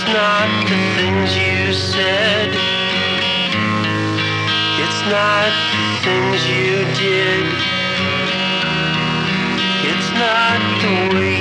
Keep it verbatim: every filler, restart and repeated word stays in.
not the things you said. It's not the things you did. It's not the way